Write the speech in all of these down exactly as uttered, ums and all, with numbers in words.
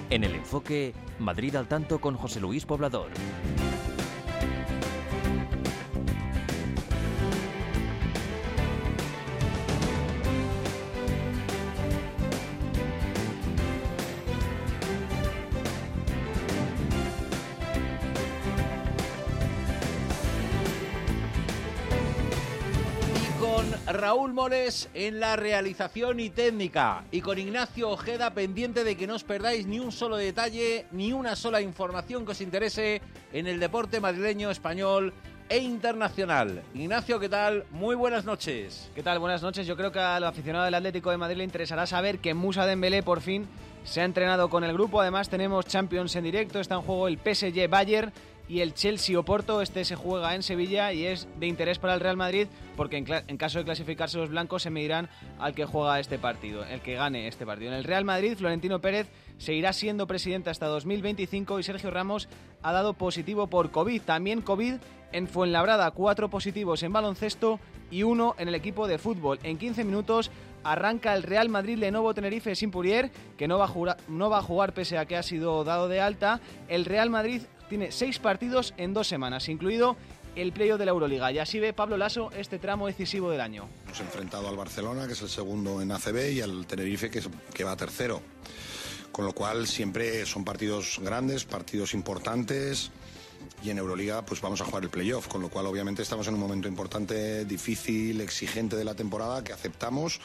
En el enfoque, Madrid al tanto con José Luis Poblador. Raúl Moles en la realización y técnica, y con Ignacio Ojeda pendiente de que no os perdáis ni un solo detalle, ni una sola información que os interese en el deporte madrileño, español e internacional. Ignacio, ¿qué tal? Muy buenas noches. ¿Qué tal? Buenas noches. Yo creo que al aficionado del Atlético de Madrid le interesará saber que Moussa Dembélé por fin se ha entrenado con el grupo. Además tenemos Champions en directo, está en juego el P S G Bayern y el Chelsea-Oporto. Este se juega en Sevilla y es de interés para el Real Madrid porque en, en caso de clasificarse los blancos se medirán al que juega este partido, el que gane este partido. En el Real Madrid, Florentino Pérez seguirá siendo presidente hasta dos mil veinticinco y Sergio Ramos ha dado positivo por COVID. También COVID en Fuenlabrada, cuatro positivos en baloncesto y uno en el equipo de fútbol. En quince minutos arranca el Real Madrid Lenovo Tenerife sin Poirier, que no va a jugar, no va a jugar pese a que ha sido dado de alta. El Real Madrid tiene seis partidos en dos semanas, incluido el playoff de la Euroliga. Y así ve Pablo Lasso este tramo decisivo del año. Hemos enfrentado al Barcelona, que es el segundo en A C B, y al Tenerife, que, es, que va tercero. Con lo cual siempre son partidos grandes, partidos importantes, y en Euroliga pues vamos a jugar el playoff, con lo cual obviamente estamos en un momento importante, difícil, exigente de la temporada, que aceptamos,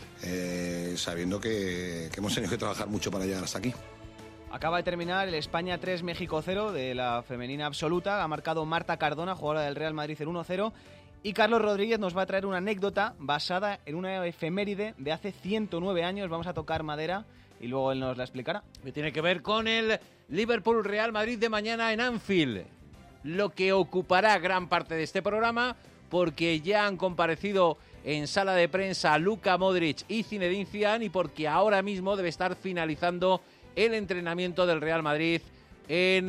eh, sabiendo que, que hemos tenido que trabajar mucho para llegar hasta aquí. Acaba de terminar el España tres, México cero de la femenina absoluta. Ha marcado Marta Cardona, jugadora del Real Madrid, el uno cero. Y Carlos Rodríguez nos va a traer una anécdota basada en una efeméride de hace ciento nueve años. Vamos a tocar madera y luego él nos la explicará. Que tiene que ver con el Liverpool-Real Madrid de mañana en Anfield. Lo que ocupará gran parte de este programa, porque ya han comparecido en sala de prensa Luka Modric y Zinedine Zidane, y porque ahora mismo debe estar finalizando el entrenamiento del Real Madrid en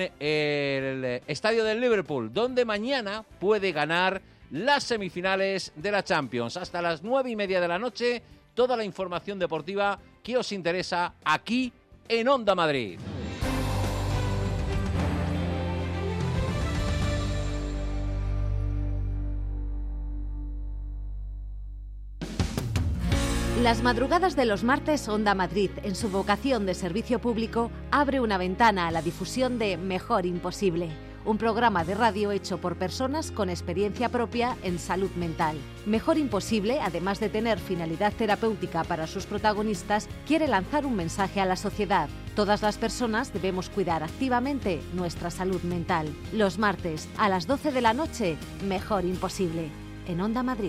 el estadio del Liverpool, donde mañana puede ganar las semifinales de la Champions. Hasta las nueve y media de la noche, toda la información deportiva que os interesa aquí en Onda Madrid. Las madrugadas de los martes, Onda Madrid, en su vocación de servicio público, abre una ventana a la difusión de Mejor Imposible, un programa de radio hecho por personas con experiencia propia en salud mental. Mejor Imposible, además de tener finalidad terapéutica para sus protagonistas, quiere lanzar un mensaje a la sociedad. Todas las personas debemos cuidar activamente nuestra salud mental. Los martes, a las doce de la noche, Mejor Imposible, en Onda Madrid.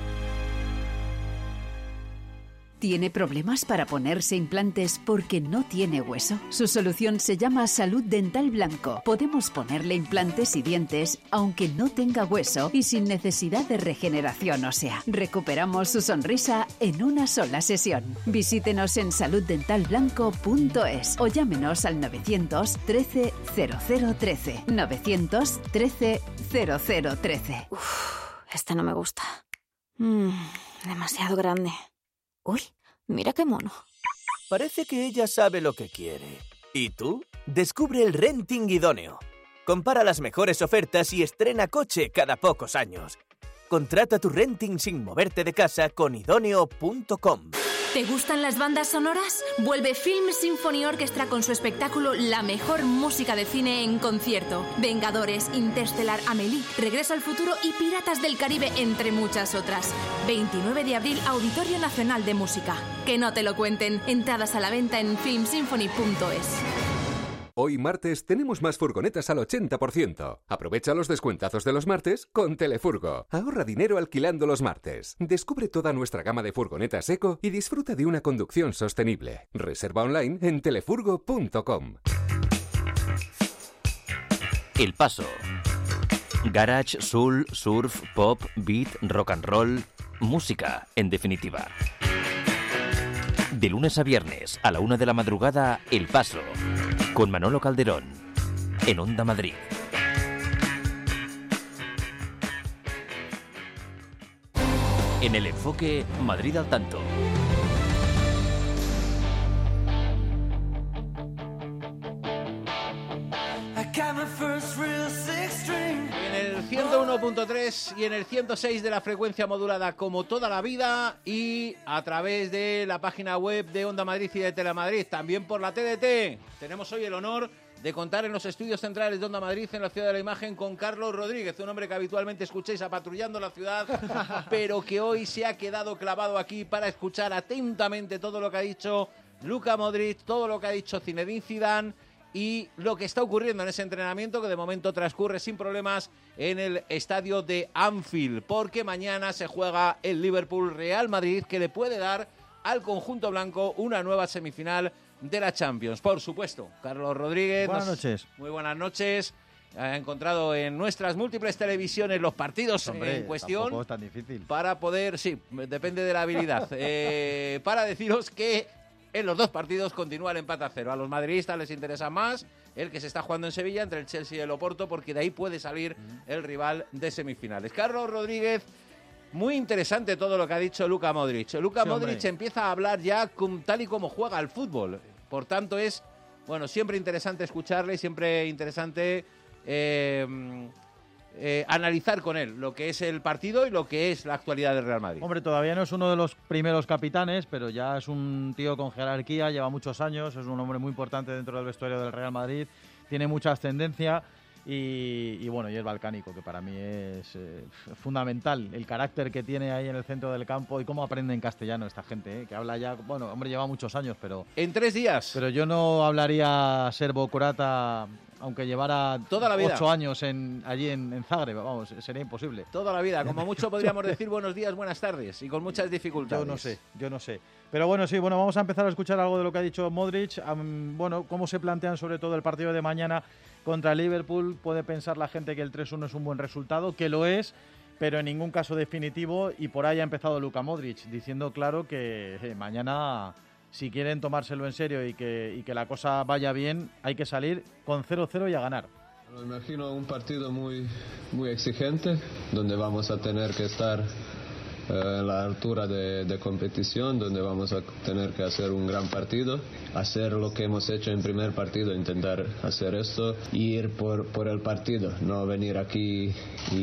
¿Tiene problemas para ponerse implantes porque no tiene hueso? Su solución se llama Salud Dental Blanco. Podemos ponerle implantes y dientes aunque no tenga hueso y sin necesidad de regeneración ósea. Recuperamos su sonrisa en una sola sesión. Visítenos en salud dental blanco punto es o llámenos al novecientos trece cero cero trece. novecientos trece cero cero trece. Uf, esta no me gusta. Mm, demasiado grande. Uy, mira qué mono. Parece que ella sabe lo que quiere. ¿Y tú? Descubre el renting idóneo. Compara las mejores ofertas y estrena coche cada pocos años. Contrata tu renting sin moverte de casa con idóneo punto com. ¿Te gustan las bandas sonoras? Vuelve Film Symphony Orchestra con su espectáculo La mejor música de cine en concierto. Vengadores, Interstellar, Amélie, Regreso al futuro y Piratas del Caribe, entre muchas otras. veintinueve de abril, Auditorio Nacional de Música. Que no te lo cuenten. Entradas a la venta en film symphony punto es. Hoy martes tenemos más furgonetas al ochenta por ciento. Aprovecha los descuentazos de los martes con Telefurgo. Ahorra dinero alquilando los martes. Descubre toda nuestra gama de furgonetas eco y disfruta de una conducción sostenible. Reserva online en telefurgo punto com. El Paso. Garage, soul, surf, pop, beat, rock and roll. Música, en definitiva. De lunes a viernes, a la una de la madrugada, El Paso. Con Manolo Calderón, en Onda Madrid. En el enfoque, Madrid al tanto. En el ciento uno punto tres y en el ciento seis de la frecuencia modulada como toda la vida y a través de la página web de Onda Madrid y de Telemadrid, también por la T D T. Tenemos hoy el honor de contar en los estudios centrales de Onda Madrid, en la Ciudad de la Imagen, con Carlos Rodríguez, un hombre que habitualmente escucháis apatrullando la ciudad, pero que hoy se ha quedado clavado aquí para escuchar atentamente todo lo que ha dicho Luka Modric, todo lo que ha dicho Zinedine Zidane y lo que está ocurriendo en ese entrenamiento que de momento transcurre sin problemas en el estadio de Anfield, porque mañana se juega el Liverpool-Real Madrid, que le puede dar al conjunto blanco una nueva semifinal de la Champions. Por supuesto, Carlos Rodríguez. Buenas nos... noches. Muy buenas noches. Ha encontrado en nuestras múltiples televisiones los partidos Hombre, en cuestión. Tampoco es tan difícil. Para poder, sí, depende de la habilidad, eh, para deciros que en los dos partidos continúa el empate a cero. A los madridistas les interesa más el que se está jugando en Sevilla entre el Chelsea y el Oporto, porque de ahí puede salir el rival de semifinales. Carlos Rodríguez, muy interesante todo lo que ha dicho Luka Modric. Luka Sí, Modric hombre. empieza a hablar ya con, tal y como juega al fútbol. Por tanto, es, bueno, siempre interesante escucharle, siempre interesante eh, eh, analizar con él lo que es el partido y lo que es la actualidad del Real Madrid. Hombre, todavía no es uno de los primeros capitanes, pero ya es un tío con jerarquía, lleva muchos años, es un hombre muy importante dentro del vestuario del Real Madrid, tiene mucha ascendencia y, y bueno, y es balcánico, que para mí es eh, fundamental el carácter que tiene ahí en el centro del campo y cómo aprende en castellano esta gente, ¿eh? Que habla ya, bueno, hombre, lleva muchos años, pero... En tres días. Pero yo no hablaría serbo-croata, aunque llevara Toda la vida. ocho años en, allí en, en Zagreb, vamos, sería imposible. Toda la vida, como mucho podríamos decir buenos días, buenas tardes, y con muchas dificultades. Yo no sé, yo no sé. Pero bueno, sí, bueno, vamos a empezar a escuchar algo de lo que ha dicho Modric. Um, bueno, cómo se plantean sobre todo el partido de mañana contra Liverpool. Puede pensar la gente que el tres uno es un buen resultado, que lo es, pero en ningún caso definitivo. Y por ahí ha empezado Luka Modric, diciendo claro que eh, mañana, si quieren tomárselo en serio y que, y que la cosa vaya bien, hay que salir con cero cero y a ganar. Me imagino un partido muy, muy exigente, donde vamos a tener que estar eh, en la altura de, de competición, donde vamos a tener que hacer un gran partido, hacer lo que hemos hecho en primer partido, intentar hacer esto y ir por, por el partido, no venir aquí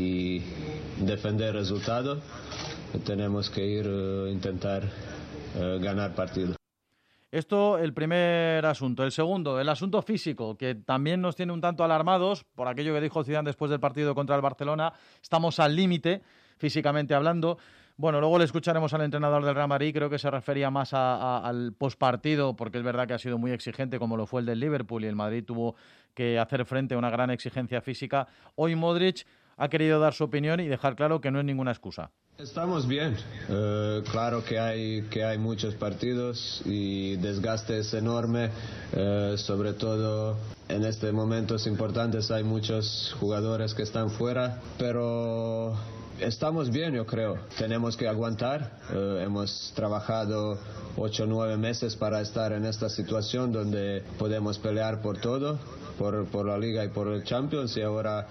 y defender el resultado. Tenemos que ir a eh, intentar eh, ganar partido. Esto, el primer asunto. El segundo, el asunto físico, que también nos tiene un tanto alarmados por aquello que dijo Zidane después del partido contra el Barcelona. Estamos al límite, físicamente hablando. Bueno, luego le escucharemos al entrenador del Real Madrid, creo que se refería más a, a, al postpartido, porque es verdad que ha sido muy exigente, como lo fue el del Liverpool, y el Madrid tuvo que hacer frente a una gran exigencia física. Hoy Modric ha querido dar su opinión y dejar claro que no es ninguna excusa. Estamos bien, uh, claro que hay, que hay muchos partidos y desgaste es enorme, uh, sobre todo en estos momentos importantes hay muchos jugadores que están fuera, pero estamos bien, yo creo. Tenemos que aguantar, uh, hemos trabajado ocho o nueve meses para estar en esta situación donde podemos pelear por todo, por, por la Liga y por el Champions, y ahora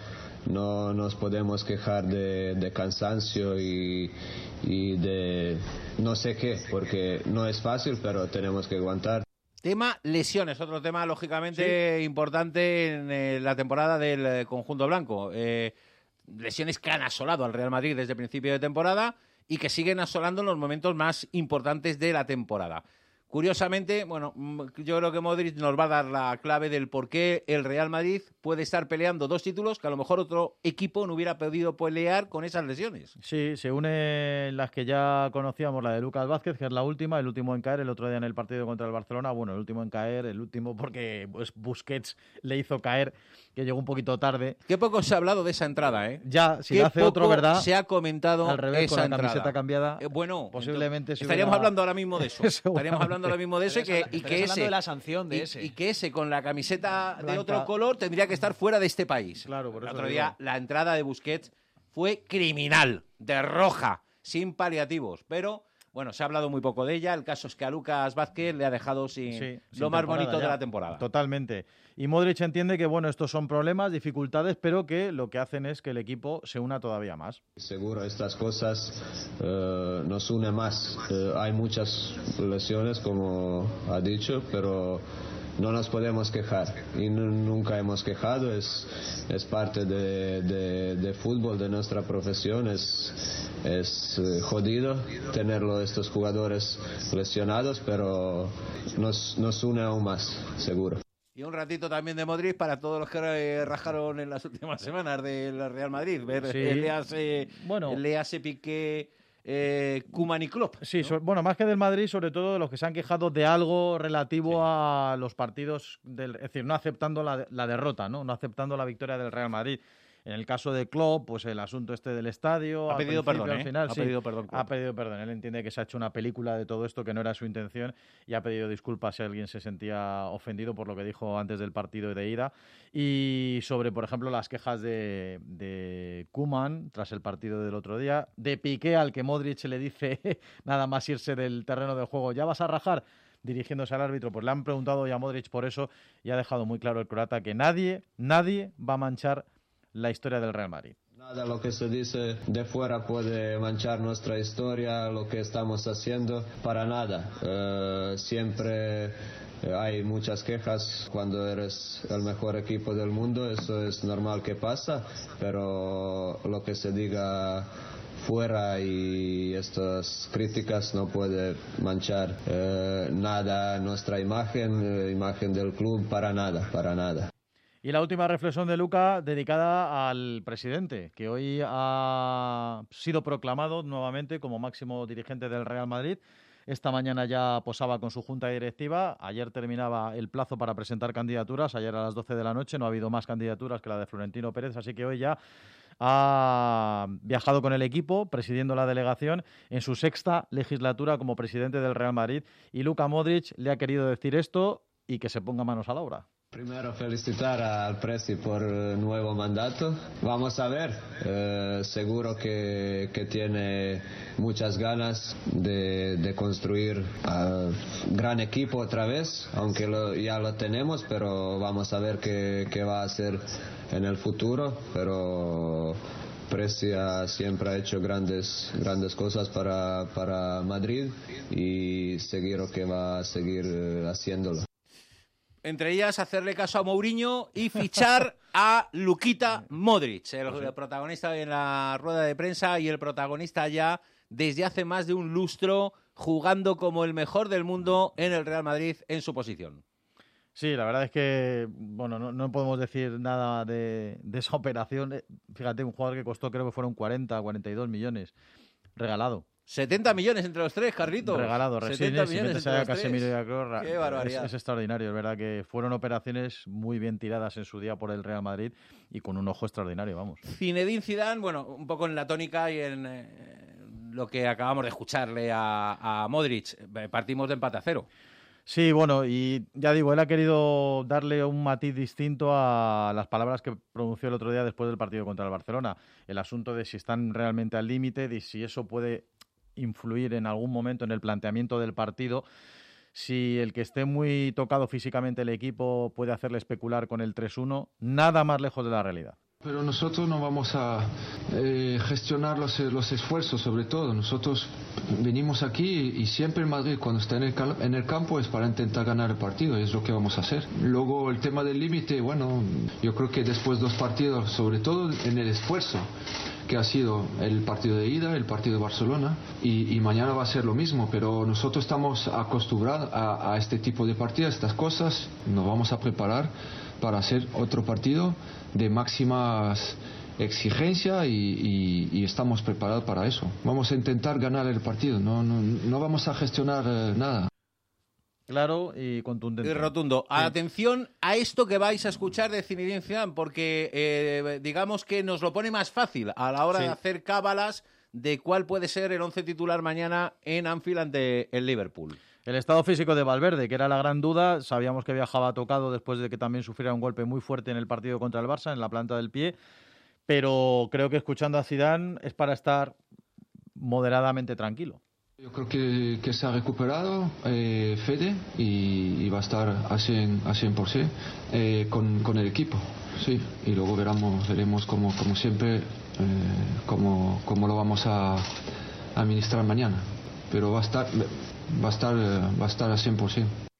no nos podemos quejar de, de cansancio y, y de no sé qué, porque no es fácil, pero tenemos que aguantar. Tema lesiones, otro tema lógicamente sí. importante en eh, la temporada del eh, conjunto blanco. Eh, lesiones que han asolado al Real Madrid desde el principio de temporada y que siguen asolando en los momentos más importantes de la temporada. Curiosamente, bueno, yo creo que Modric nos va a dar la clave del por qué el Real Madrid puede estar peleando dos títulos que a lo mejor otro equipo no hubiera podido pelear con esas lesiones. Sí, se unen las que ya conocíamos, la de Lucas Vázquez, que es la última, el último en caer el otro día en el partido contra el Barcelona. Bueno, el último en caer, el último porque pues, Busquets le hizo caer, que llegó un poquito tarde. Qué poco se ha hablado de esa entrada, ¿eh? Ya, si Qué lo hace otro, ¿verdad? Se ha comentado al revés, esa con la entrada. camiseta cambiada. Eh, bueno, posiblemente entonces, estaríamos hubiera... hablando ahora mismo de eso. Estaríamos hablando ahora mismo de eso y que, y que ese de la sanción de y, ese y que ese con la camiseta Blanca. de otro color tendría que estar fuera de este país. Claro, por el eso otro digo. día la entrada de Busquets fue criminal, de roja, sin paliativos, pero bueno, se ha hablado muy poco de ella. El caso es que a Lucas Vázquez le ha dejado sin, sí, lo sin más bonito ya. de la temporada. Totalmente. Y Modric entiende que bueno, estos son problemas, dificultades, pero que lo que hacen es que el equipo se una todavía más. Seguro estas cosas uh, nos unen más. Uh, hay muchas lesiones, como ha dicho, pero no nos podemos quejar y no, nunca hemos quejado, es, es parte de, de, de fútbol, de nuestra profesión, es, es jodido tenerlo estos jugadores lesionados, pero nos, nos une aún más, seguro. Y un ratito también de Modric para todos los que eh, rajaron en las últimas semanas del Real Madrid. Ver Sí. el Lease, Bueno. el Lease Piqué, eh, Koeman y Klopp. Sí, ¿no? so- bueno, más que del Madrid, sobre todo de los que se han quejado de algo relativo sí. a los partidos, del, es decir, no aceptando la, la derrota, ¿no? no aceptando la victoria del Real Madrid. En el caso de Klopp, pues el asunto este del estadio... Ha pedido perdón, al ¿eh? final, Ha sí, pedido perdón. Klopp. Ha pedido perdón. Él entiende que se ha hecho una película de todo esto que no era su intención y ha pedido disculpas si alguien se sentía ofendido por lo que dijo antes del partido de ida. Y sobre, por ejemplo, las quejas de, de Koeman tras el partido del otro día, de Piqué al que Modric le dice nada más irse del terreno de juego, ¿ya vas a rajar? Dirigiéndose al árbitro, pues le han preguntado ya a Modric por eso y ha dejado muy claro el croata que nadie, nadie va a manchar la historia del Real Madrid. Nada lo que se dice de fuera puede manchar nuestra historia, lo que estamos haciendo, para nada. Eh, siempre hay muchas quejas cuando eres el mejor equipo del mundo, eso es normal que pasa, pero lo que se diga fuera y estas críticas no puede manchar eh, nada nuestra imagen, eh, imagen del club, para nada, para nada. Y la última reflexión de Luca dedicada al presidente, que hoy ha sido proclamado nuevamente como máximo dirigente del Real Madrid. Esta mañana ya posaba con su junta directiva. Ayer terminaba el plazo para presentar candidaturas. Ayer a las doce de la noche no ha habido más candidaturas que la de Florentino Pérez, así que hoy ya ha viajado con el equipo, presidiendo la delegación en su sexta legislatura como presidente del Real Madrid. Y Luka Modric le ha querido decir esto y que se ponga manos a la obra. Primero felicitar al Presi por el nuevo mandato. Vamos a ver, eh, seguro que, que tiene muchas ganas de, de construir un gran equipo otra vez, aunque lo, ya lo tenemos, pero vamos a ver qué, qué va a hacer en el futuro. Pero Presi ha, siempre ha hecho grandes, grandes cosas para, para Madrid y seguro que va a seguir haciéndolo. Entre ellas, hacerle caso a Mourinho y fichar a Luquita Modric, el, el protagonista en la rueda de prensa y el protagonista ya desde hace más de un lustro jugando como el mejor del mundo en el Real Madrid en su posición. Sí, la verdad es que bueno, no, no podemos decir nada de, de esa operación. Fíjate, un jugador que costó, creo que fueron cuarenta, cuarenta y dos millones, regalado. setenta millones entre los tres, Carlitos. Regalado, setenta millones entre los Casemiro tres. y a Kroos. Qué barbaridad. Es, es extraordinario, es verdad que fueron operaciones muy bien tiradas en su día por el Real Madrid y con un ojo extraordinario, vamos. Zinedine Zidane, bueno, un poco en la tónica y en eh, lo que acabamos de escucharle a, a Modric. Partimos de empate a cero. Sí, bueno, y ya digo, él ha querido darle un matiz distinto a las palabras que pronunció el otro día después del partido contra el Barcelona. El asunto de si están realmente al límite, de si eso puede influir en algún momento en el planteamiento del partido, si el que esté muy tocado físicamente el equipo puede hacerle especular con el tres uno, nada más lejos de la realidad. Pero nosotros no vamos a eh, gestionar los, los esfuerzos, sobre todo. Nosotros venimos aquí y siempre el Madrid, cuando está en el, en el campo, es para intentar ganar el partido, y es lo que vamos a hacer. Luego, el tema del límite, bueno, yo creo que después de dos partidos, sobre todo en el esfuerzo, que ha sido el partido de ida, el partido de Barcelona, y, y mañana va a ser lo mismo, pero nosotros estamos acostumbrados a, a este tipo de partidos, estas cosas, nos vamos a preparar para hacer otro partido de máximas exigencia y, y, y estamos preparados para eso. Vamos a intentar ganar el partido, no, no, no vamos a gestionar eh, nada. Claro y contundente. Y rotundo. Sí. Atención a esto que vais a escuchar de Zinedine Zidane, porque eh, digamos que nos lo pone más fácil a la hora sí. de hacer cábalas de cuál puede ser el once titular mañana en Anfield ante el Liverpool. El estado físico de Valverde, que era la gran duda, sabíamos que viajaba tocado después de que también sufriera un golpe muy fuerte en el partido contra el Barça, en la planta del pie, pero creo que escuchando a Zidane es para estar moderadamente tranquilo. Yo creo que, que se ha recuperado eh, Fede y, y va a estar a cien por ciento eh, con, con el equipo, sí, y luego veremos, veremos como, como siempre eh, cómo, cómo lo vamos a administrar mañana, pero va a estar... Va a estar, va a estar a cien por ciento.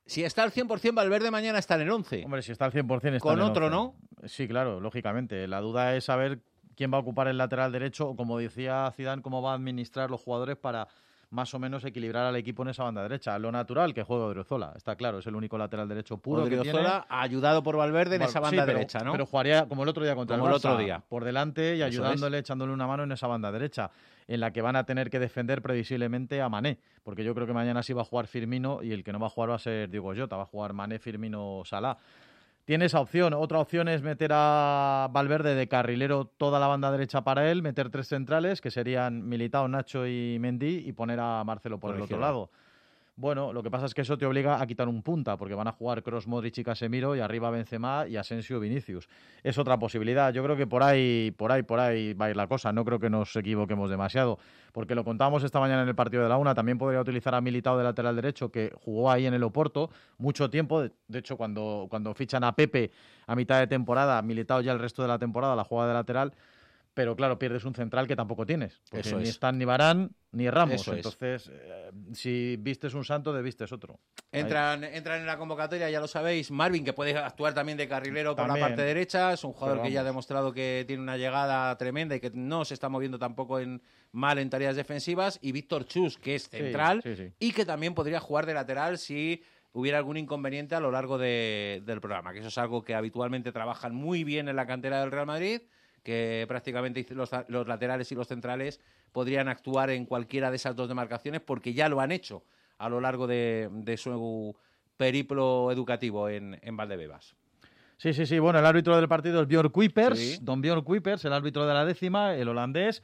Si está al cien por cien, Valverde mañana está en el once. Hombre, si está al cien por cien está Con en el otro, once. ¿no? Sí, claro, lógicamente. La duda es saber quién va a ocupar el lateral derecho o, como decía Zidane, cómo va a administrar los jugadores para más o menos equilibrar al equipo en esa banda derecha. Lo natural, que juegue Odriozola, está claro, es el único lateral derecho puro que tiene. Odriozola ayudado por Valverde en Bueno, esa banda sí, pero, derecha, ¿no? Pero jugaría como el otro día contra como el el Barça, otro día. por delante y Eso ayudándole, echándole una mano en esa banda derecha, en la que van a tener que defender previsiblemente a Mané, porque yo creo que mañana sí va a jugar Firmino y el que no va a jugar va a ser Diogo Jota, va a jugar Mané, Firmino, Salah. Tiene esa opción. Otra opción es meter a Valverde de carrilero toda la banda derecha para él, meter tres centrales, que serían Militao, Nacho y Mendy, y poner a Marcelo por, por el otro lado. Bueno, lo que pasa es que eso te obliga a quitar un punta, porque van a jugar Kroos, Modric y Casemiro, y arriba Benzema y Asensio, Vinicius. Es otra posibilidad. Yo creo que por ahí, por ahí, por ahí va a ir la cosa. No creo que nos equivoquemos demasiado, porque lo contábamos esta mañana en el partido de la una. También podría utilizar a Militao de lateral derecho, que jugó ahí en el Oporto mucho tiempo. De hecho, cuando, cuando fichan a Pepe a mitad de temporada, Militao ya el resto de la temporada la juega de lateral. Pero claro, pierdes un central que tampoco tienes, porque Eso ni es. están ni Varane ni Ramos. Eso es. Entonces, eh, si vistes un santo, desvistes otro. Entran, entran en la convocatoria, ya lo sabéis. Marvin, que puede actuar también de carrilero por También. la parte derecha. Es un jugador Pero que ya ha vamos. demostrado que tiene una llegada tremenda y que no se está moviendo tampoco en, mal en tareas defensivas. Y Víctor Chus, que es central sí, sí. y que también podría jugar de lateral si hubiera algún inconveniente a lo largo de- del programa. Que eso es algo que habitualmente trabajan muy bien en la cantera del Real Madrid, que prácticamente los, los laterales y los centrales podrían actuar en cualquiera de esas dos demarcaciones porque ya lo han hecho a lo largo de, de su periplo educativo en, en Valdebebas. Sí, sí, sí. Bueno, el árbitro del partido es Björn Kuipers, Sí. don Björn Kuipers, el árbitro de la décima, el holandés.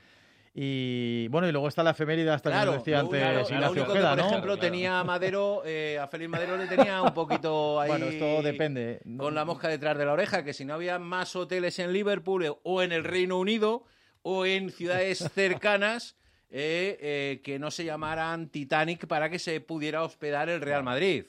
Y bueno, y luego está la efeméride hasta que nos decía lo, antes claro, lo Ignacio único Ojeda, que, por ¿no? ejemplo, tenía a Madero, eh, a Félix Madero le tenía un poquito ahí... Bueno, esto depende. Con la mosca detrás de la oreja, que si no había más hoteles en Liverpool o en el Reino Unido o en ciudades cercanas eh, eh, que no se llamaran Titanic para que se pudiera hospedar el Real Madrid.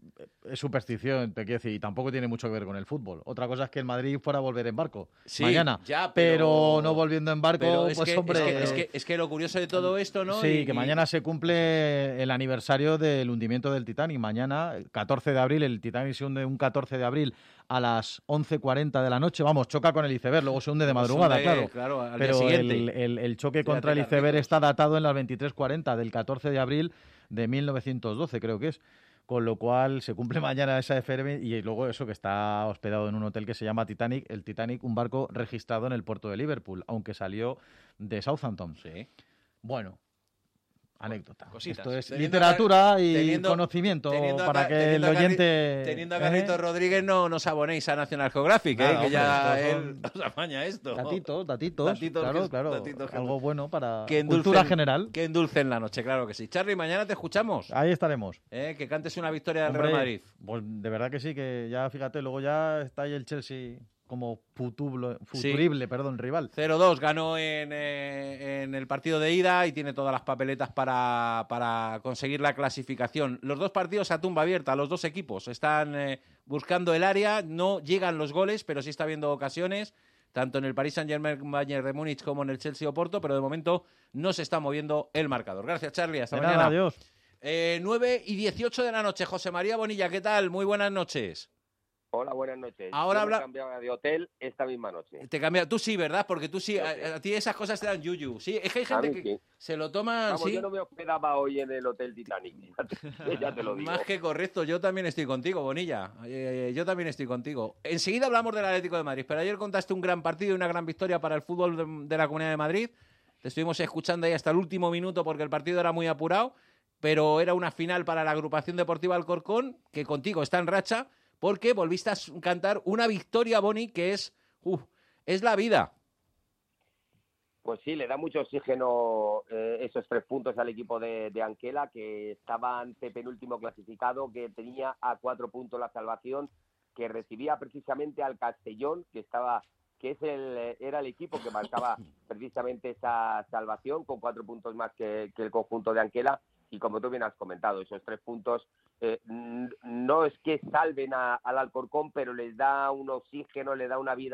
Es superstición, te quiero decir, y tampoco tiene mucho que ver con el fútbol. Otra cosa es que el Madrid fuera a volver en barco Sí, mañana, ya, pero... pero- no volviendo en barco, Pero es, pues que, hombre... es, que, es, que, es que lo curioso de todo esto, ¿no? Sí, Y- que y- mañana se cumple el aniversario del hundimiento del Titanic. Mañana, catorce de abril, el Titanic se hunde un catorce de abril a las once cuarenta de la noche. Vamos, choca con el iceberg, luego se hunde de Luego se madrugada, hunde, claro. claro, al día Pero siguiente. el, el- el choque Fíjate contra el las iceberg ricos. está datado en las veintitrés cuarenta del catorce de abril de mil novecientos doce, creo que es. Con lo cual se cumple mañana esa efeméride y luego eso que está hospedado en un hotel que se llama Titanic. El Titanic, un barco registrado en el puerto de Liverpool, aunque salió de Southampton. Sí. Bueno, anécdota. Cositas. Esto es Teniendo literatura a- y teniendo- conocimiento teniendo a para Ca- que teniendo el a Carri- oyente... Teniendo a ¿eh? Carlitos Rodríguez, no nos abonéis a National Geographic, ¿eh? Nada, que hombre, ya estos él son os apaña esto. Datitos, datitos, Datitos claro, que- claro. datitos que- Algo bueno para Que cultura endulcen- general. Que endulcen la noche, claro que sí. Charly, mañana te escuchamos. Ahí estaremos. ¿eh? Que cantes una victoria del Hombre, Real Madrid. Pues de verdad que sí, que ya fíjate, luego ya está ahí el Chelsea como futublo- futurible, perdón, rival. cero dos ganó en, eh, en el partido de ida y tiene todas las papeletas para, para conseguir la clasificación. Los dos partidos a tumba abierta, los dos equipos están eh, buscando el área, no llegan los goles, pero sí está habiendo ocasiones, tanto en el Paris Saint-Germain Bayern de Múnich como en el Chelsea Oporto, pero de momento no se está moviendo el marcador. Gracias, Charly, hasta De mañana. nada, adiós. Eh, nueve y dieciocho de la noche, José María Bonilla, ¿qué tal? Muy buenas noches. Hola, buenas noches. Ahora Yo me habla- cambiaba de hotel esta misma noche. Te cambia, tú sí, ¿verdad? Porque tú sí, a, a ti esas cosas te dan yuyu. Sí, es que hay A gente mí que sí. se lo toma Vamos, sí. yo no me hospedaba hoy en el Hotel Titanic. Ya te, ya te lo digo. Más que correcto, yo también estoy contigo, Bonilla. Eh, yo también estoy contigo. Enseguida hablamos del Atlético de Madrid, pero ayer contaste un gran partido y una gran victoria para el fútbol de, de la Comunidad de Madrid. Te estuvimos escuchando ahí hasta el último minuto porque el partido era muy apurado, pero era una final para la agrupación deportiva Alcorcón, que contigo está en racha, porque volviste a cantar una victoria, Boni, que es, uf, es la vida. Pues sí, le da mucho oxígeno eh, esos tres puntos al equipo de, de Anquela, que estaba ante penúltimo clasificado, que tenía a cuatro puntos la salvación, que recibía precisamente al Castellón, que estaba que es el era el equipo que marcaba precisamente esa salvación, con cuatro puntos más que, que el conjunto de Anquela. Y como tú bien has comentado, esos tres puntos eh, no es que salven a, al Alcorcón, pero les da un oxígeno, le da una vida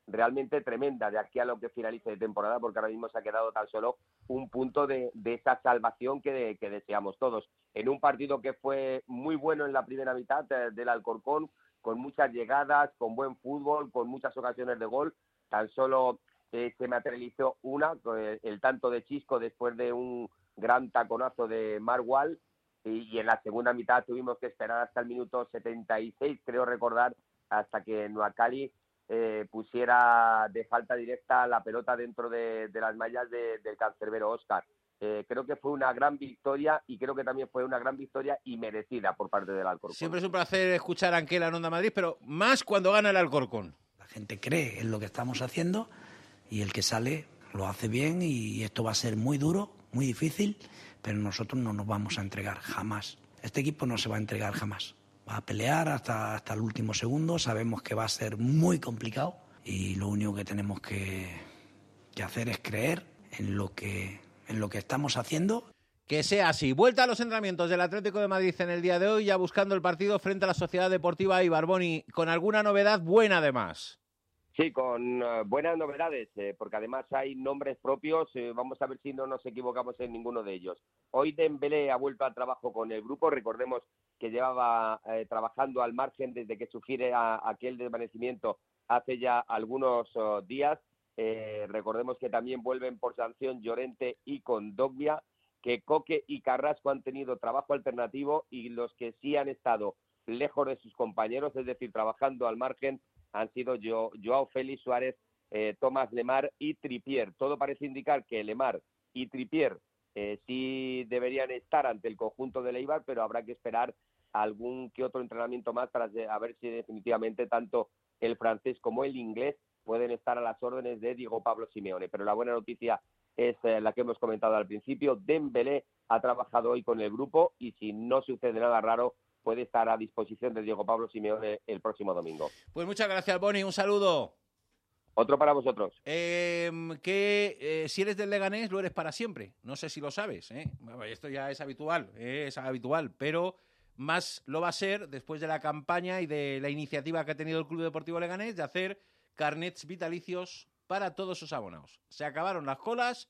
realmente tremenda de aquí a lo que finalice de temporada, porque ahora mismo se ha quedado tan solo un punto de, de esa salvación que, de, que deseamos todos. En un partido que fue muy bueno en la primera mitad eh, del Alcorcón, con muchas llegadas, con buen fútbol, con muchas ocasiones de gol, tan solo eh, se materializó una, eh, el tanto de Chisco después de un gran taconazo de Marwal, y, y en la segunda mitad tuvimos que esperar hasta el minuto setenta y seis, creo recordar, hasta que Nuacali eh, pusiera de falta directa la pelota dentro de, de las mallas de, del cancerbero Óscar. Eh, creo que fue una gran victoria y creo que también fue una gran victoria y merecida por parte del Alcorcón. Siempre es un placer escuchar a Anquela en Onda Madrid, pero más cuando gana el Alcorcón. La gente cree en lo que estamos haciendo y el que sale lo hace bien, y esto va a ser muy duro, muy difícil, pero nosotros no nos vamos a entregar jamás. Este equipo no se va a entregar jamás. Va a pelear hasta, hasta el último segundo. Sabemos que va a ser muy complicado y lo único que tenemos que, que hacer es creer en lo que, en lo que estamos haciendo. Que sea así. Vuelta a los entrenamientos del Atlético de Madrid en el día de hoy, ya buscando el partido frente a la Sociedad Deportiva Ibarboni, con alguna novedad buena además. Sí, con uh, buenas novedades, eh, porque además hay nombres propios. Eh, vamos a ver si no nos equivocamos en ninguno de ellos. Hoy Dembélé ha vuelto al trabajo con el grupo. Recordemos que llevaba eh, trabajando al margen desde que sufriera aquel desvanecimiento hace ya algunos uh, días. Eh, recordemos que también vuelven por sanción Llorente y Kondogbia, que Coque y Carrasco han tenido trabajo alternativo, y los que sí han estado lejos de sus compañeros, es decir, trabajando al margen, han sido jo, Joao Félix, Suárez, eh, Tomás Lemar y Trippier. Todo parece indicar que Lemar y Trippier eh, sí deberían estar ante el conjunto del Eibar, pero habrá que esperar algún que otro entrenamiento más para a ver si definitivamente tanto el francés como el inglés pueden estar a las órdenes de Diego Pablo Simeone. Pero la buena noticia es eh, la que hemos comentado al principio. Dembélé ha trabajado hoy con el grupo y si no sucede nada raro, puede estar a disposición de Diego Pablo Simeone el próximo domingo. Pues muchas gracias, Boni. Un saludo. Otro para vosotros. Eh, que eh, si eres del Leganés, lo eres para siempre. No sé si lo sabes, ¿eh? Esto ya es habitual, ¿eh? es habitual, pero más lo va a ser después de la campaña y de la iniciativa que ha tenido el Club Deportivo Leganés de hacer carnets vitalicios para todos sus abonados. Se acabaron las colas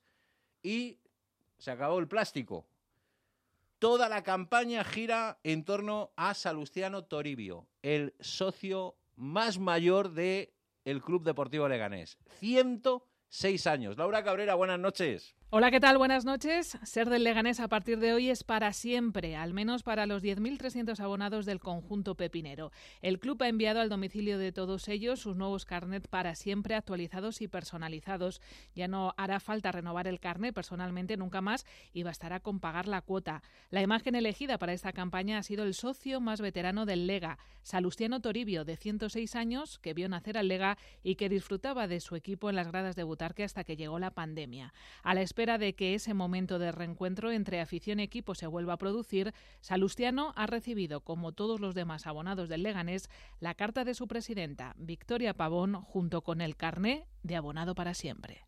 y se acabó el plástico. Toda la campaña gira en torno a Salustiano Toribio, el socio más mayor del Club Deportivo Leganés. ciento seis años. Laura Cabrera, buenas noches. Hola, ¿qué tal? Buenas noches. Ser del Leganés a partir de hoy es para siempre, al menos para los diez mil trescientos abonados del conjunto pepinero. El club ha enviado al domicilio de todos ellos sus nuevos carnet para siempre, actualizados y personalizados. Ya no hará falta renovar el carnet personalmente nunca más y bastará con pagar la cuota. La imagen elegida para esta campaña ha sido el socio más veterano del Lega, Salustiano Toribio, de ciento seis años, que vio nacer al Lega y que disfrutaba de su equipo en las gradas de Butarque hasta que llegó la pandemia. A la espera de que ese momento de reencuentro entre afición y equipo se vuelva a producir, Salustiano ha recibido, como todos los demás abonados del Leganés, la carta de su presidenta, Victoria Pavón, junto con el carné de abonado para siempre.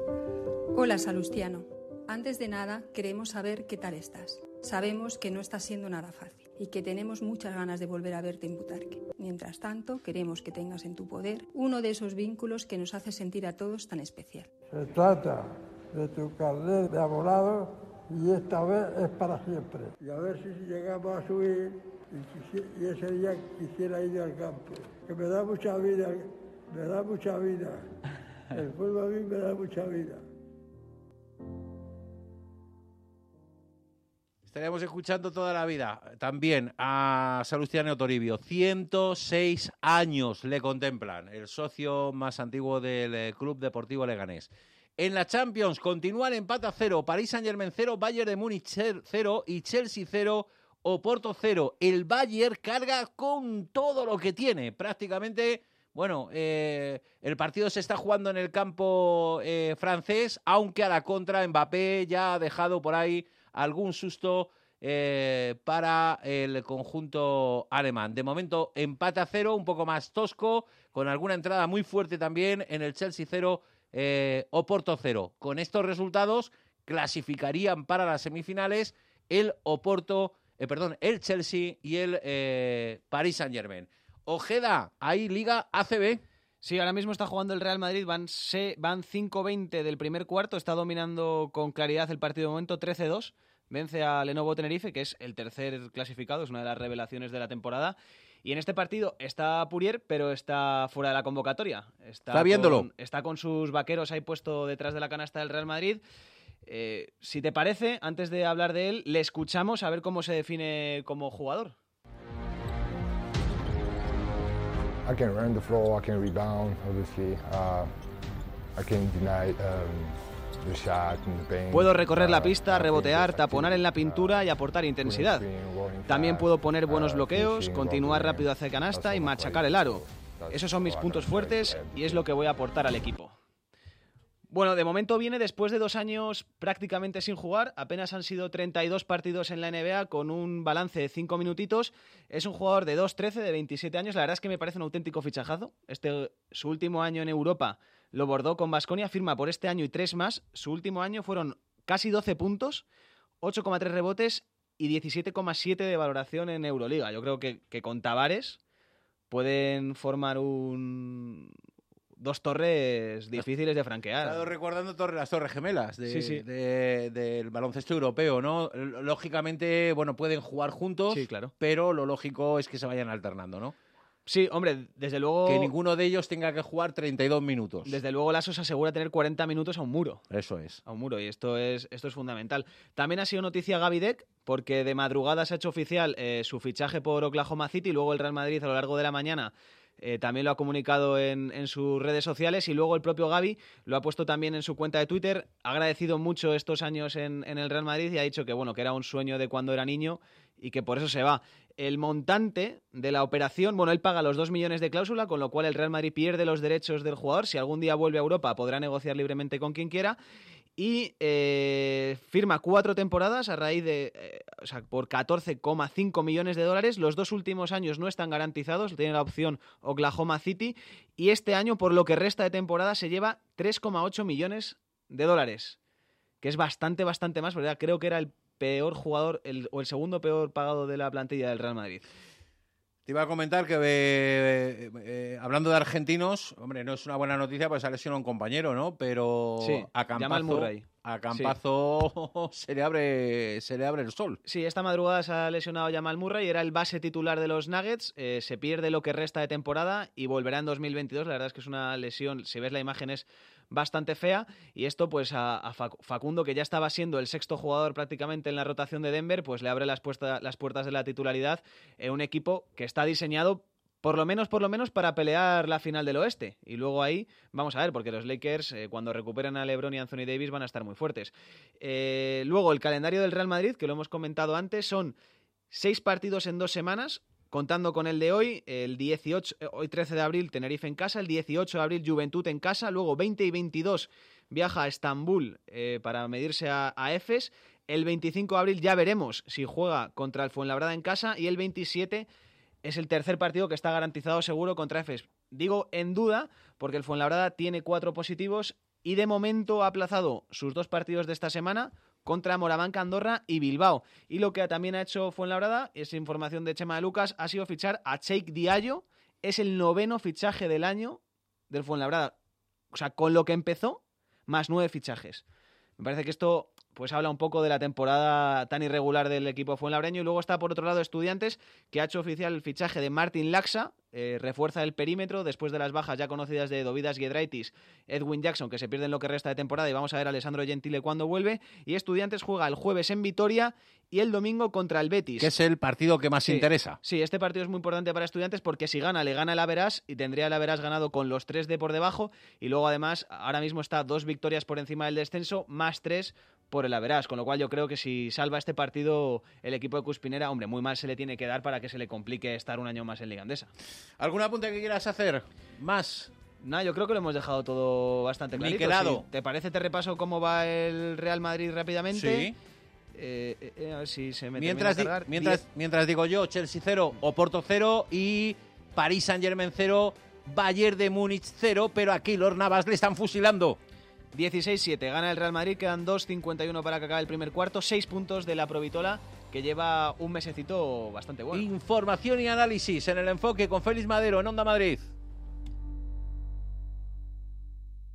Hola, Salustiano. Antes de nada, queremos saber qué tal estás. Sabemos que no está siendo nada fácil y que tenemos muchas ganas de volver a verte en Butarque. Mientras tanto, queremos que tengas en tu poder uno de esos vínculos que nos hace sentir a todos tan especial. Se trata de tu carnet de abonado y esta vez es para siempre. Y a ver si llegamos a subir y, y ese día quisiera ir al campo. Que me da mucha vida, me da mucha vida. El fútbol a mí me da mucha vida. Estaríamos escuchando toda la vida también a Salustiano Toribio. ciento seis años le contemplan, el socio más antiguo del Club Deportivo Leganés. En la Champions continúa el empate a cero. Paris Saint-Germain cero, Bayern de Múnich cero y Chelsea cero, Oporto cero. El Bayern carga con todo lo que tiene. Prácticamente, bueno, eh, el partido se está jugando en el campo eh, francés, aunque a la contra Mbappé ya ha dejado por ahí algún susto eh, para el conjunto alemán. De momento, empate a cero, un poco más tosco, con alguna entrada muy fuerte también en el Chelsea cero, eh, Oporto cero. Con estos resultados clasificarían para las semifinales el Oporto, eh, perdón, el Chelsea y el eh, Paris Saint-Germain. Ojeda, ahí Liga A C B. Sí, ahora mismo está jugando el Real Madrid, van, se, van cinco veinte del primer cuarto, está dominando con claridad el partido de momento, trece dos, vence a Lenovo Tenerife, que es el tercer clasificado, es una de las revelaciones de la temporada, y en este partido está Purier, pero está fuera de la convocatoria. Está, está viéndolo. Con, está con sus vaqueros ahí puesto detrás de la canasta del Real Madrid. Eh, si te parece, antes de hablar de él, le escuchamos a ver cómo se define como jugador. I can run the floor, I can rebound, obviously. Uh, I can deny um, the shot in the paint. Puedo recorrer la pista, rebotear, taponar en la pintura y aportar intensidad. También puedo poner buenos bloqueos, continuar rápido hacia canasta y machacar el aro. Esos son mis puntos fuertes y es lo que voy a aportar al equipo. Bueno, de momento viene después de dos años prácticamente sin jugar, apenas han sido treinta y dos partidos en la N B A con un balance de cinco minutitos. Es un jugador de dos trece, de veintisiete años, la verdad es que me parece un auténtico fichajazo. Este, su último año en Europa lo bordó con Baskonia, firma por este año y tres más. Su último año fueron casi doce puntos, ocho coma tres rebotes y diecisiete coma siete de valoración en Euroliga. Yo creo que, que con Tavares pueden formar un... dos torres difíciles de franquear. He estado recordando torre, las torres gemelas de, sí, sí. de, del baloncesto europeo, ¿no? Lógicamente, bueno, pueden jugar juntos, sí, claro. Pero lo lógico es que se vayan alternando, ¿no? Sí, hombre, desde luego... Que ninguno de ellos tenga que jugar treinta y dos minutos. Desde luego Lasso se asegura tener cuarenta minutos a un muro. Eso es. A un muro, y esto es, esto es fundamental. También ha sido noticia Gaby Deck, porque de madrugada se ha hecho oficial eh, su fichaje por Oklahoma City, luego el Real Madrid a lo largo de la mañana Eh, también lo ha comunicado en, en sus redes sociales y luego el propio Gaby lo ha puesto también en su cuenta de Twitter. Ha agradecido mucho estos años en, en el Real Madrid y ha dicho que, bueno, que era un sueño de cuando era niño y que por eso se va. El montante de la operación, bueno, él paga los dos millones de cláusula, con lo cual el Real Madrid pierde los derechos del jugador. Si algún día vuelve a Europa podrá negociar libremente con quien quiera. Y eh, firma cuatro temporadas a raíz de, eh, o sea, por catorce coma cinco millones de dólares. Los dos últimos años no están garantizados, tiene la opción Oklahoma City. Y este año, por lo que resta de temporada, se lleva tres coma ocho millones de dólares, que es bastante, bastante más, ¿verdad? Creo que era el peor jugador el, o el segundo peor pagado de la plantilla del Real Madrid. Te iba a comentar que, eh, eh, hablando de argentinos, hombre, no es una buena noticia porque se ha lesionado un compañero, ¿no? Pero sí, a Campazo, Murray. A Campazo sí. se, le abre, se le abre el sol. Sí, esta madrugada se ha lesionado Jamal Murray, era el base titular de los Nuggets, eh, se pierde lo que resta de temporada y volverá en dos mil veintidós. La verdad es que es una lesión, si ves la imagen es bastante fea, y esto pues a, a Facundo, que ya estaba siendo el sexto jugador prácticamente en la rotación de Denver, pues le abre las, puesta, las puertas de la titularidad en un equipo que está diseñado por lo menos, por lo menos para pelear la final del oeste. Y luego ahí, vamos a ver, porque los Lakers, eh, cuando recuperen a LeBron y Anthony Davis, van a estar muy fuertes. Eh, luego, el calendario del Real Madrid, que lo hemos comentado antes, son seis partidos en dos semanas, contando con el de hoy, el dieciocho, hoy trece de abril, Tenerife en casa, el dieciocho de abril, Juventud en casa, luego veinte y veintidós viaja a Estambul eh, para medirse a, a Efes, el veinticinco de abril ya veremos si juega contra el Fuenlabrada en casa, y el veintisiete es el tercer partido que está garantizado seguro contra Efes. Digo en duda porque el Fuenlabrada tiene cuatro positivos y de momento ha aplazado sus dos partidos de esta semana contra Morabanca, Andorra y Bilbao. Y lo que también ha hecho Fuenlabrada, es información de Chema de Lucas, ha sido fichar a Cheikh Diallo. Es el noveno fichaje del año del Fuenlabrada. O sea, con lo que empezó, más nueve fichajes. Me parece que esto pues habla un poco de la temporada tan irregular del equipo fuenlabreño. Y luego está por otro lado Estudiantes, que ha hecho oficial el fichaje de Martin Laxa, eh, refuerza el perímetro después de las bajas ya conocidas de Dovidas Giedraitis, Edwin Jackson, que se pierden lo que resta de temporada, y vamos a ver a Alessandro Gentile cuando vuelve. Y Estudiantes juega el jueves en Vitoria y el domingo contra el Betis, que es el partido que más sí, interesa. Sí, este partido es muy importante para Estudiantes porque si gana, le gana el Average y tendría el Average ganado con los tres de por debajo, y luego además ahora mismo está dos victorias por encima del descenso, más tres por el Average, con lo cual yo creo que si salva este partido el equipo de Cuspinera, hombre, muy mal se le tiene que dar para que se le complique estar un año más en Liga Endesa. ¿Algún apunte que quieras hacer? ¿Más? Nada, yo creo que lo hemos dejado todo bastante clarito. Si ¿Te parece? Te repaso cómo va el Real Madrid rápidamente. Sí. Eh, eh, a ver si se me mientras, termina de cargar. Di, mientras, mientras digo yo, Chelsea cero, Oporto cero y París Saint-Germain cero, Bayern de Múnich cero, pero aquí los Navas le están fusilando. dieciséis siete, gana el Real Madrid, quedan dos cincuenta y uno para que acabe el primer cuarto, seis puntos de la Provitola, que lleva un mesecito bastante bueno. Información y análisis en el enfoque con Félix Madero en Onda Madrid.